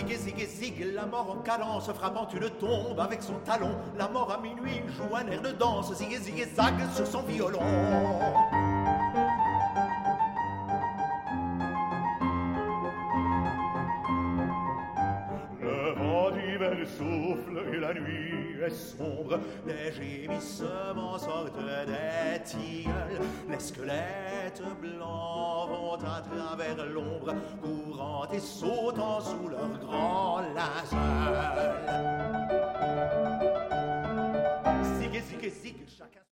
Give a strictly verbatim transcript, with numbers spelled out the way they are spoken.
Zig, zig, zig, la mort en cadence, frappant une tombe avec son talon. La mort à minuit joue un air de danse, zig, zig, zag sur son violon. Le vent d'hiver souffle et la nuit est sombre. Les gémissements sortent des tilleuls. Les squelettes blancs vont à travers l'ombre, courant et sautant sous leur grand linceul. Zig, zig, zig, chacun